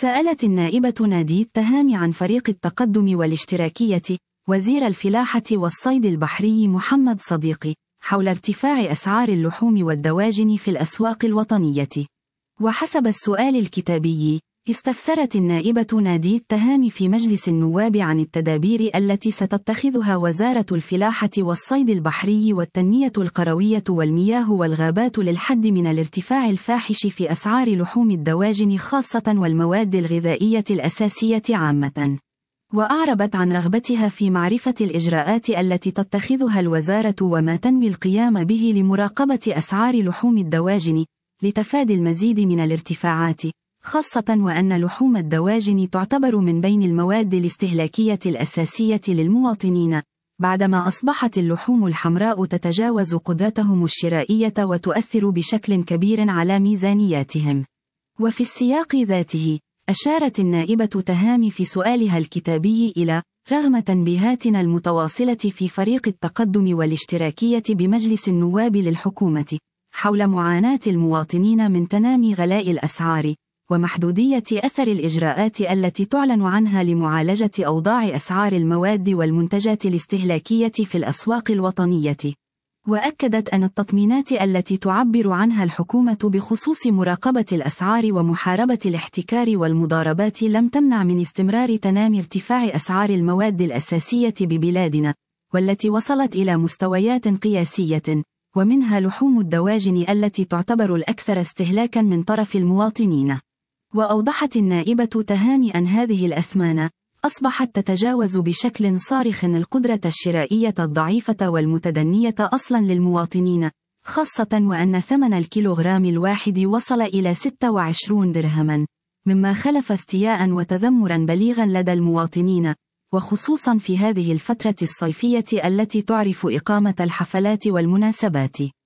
سألت النائبة نادية تهامي عن فريق التقدم والاشتراكية وزير الفلاحة والصيد البحري محمد صديقي حول ارتفاع أسعار اللحوم والدواجن في الأسواق الوطنية. وحسب السؤال الكتابي، استفسرت النائبة نادية تهامي في مجلس النواب عن التدابير التي ستتخذها وزارة الفلاحة والصيد البحري والتنمية القروية والمياه والغابات للحد من الارتفاع الفاحش في أسعار لحوم الدواجن خاصة والمواد الغذائية الأساسية عامة. وأعربت عن رغبتها في معرفة الإجراءات التي تتخذها الوزارة وما تنوي القيام به لمراقبة أسعار لحوم الدواجن لتفادي المزيد من الارتفاعات، خاصة وأن لحوم الدواجن تعتبر من بين المواد الاستهلاكية الأساسية للمواطنين، بعدما أصبحت اللحوم الحمراء تتجاوز قدرتهم الشرائية وتؤثر بشكل كبير على ميزانياتهم. وفي السياق ذاته، أشارت النائبة تهامي في سؤالها الكتابي إلى رغم تنبيهاتنا المتواصلة في فريق التقدم والاشتراكية بمجلس النواب للحكومة حول معاناة المواطنين من تنامي غلاء الأسعار ومحدودية أثر الإجراءات التي تعلن عنها لمعالجة أوضاع أسعار المواد والمنتجات الاستهلاكية في الأسواق الوطنية. وأكدت أن التطمينات التي تعبر عنها الحكومة بخصوص مراقبة الأسعار ومحاربة الاحتكار والمضاربات لم تمنع من استمرار تنامي ارتفاع أسعار المواد الأساسية ببلادنا، والتي وصلت إلى مستويات قياسية، ومنها لحوم الدواجن التي تعتبر الأكثر استهلاكا من طرف المواطنين. وأوضحت النائبة تهامي أن هذه الأثمان أصبحت تتجاوز بشكل صارخ القدرة الشرائية الضعيفة والمتدنية أصلا للمواطنين، خاصة وأن ثمن الكيلوغرام الواحد وصل إلى 26 درهما، مما خلف استياء وتذمرا بليغا لدى المواطنين، وخصوصا في هذه الفترة الصيفية التي تعرف إقامة الحفلات والمناسبات.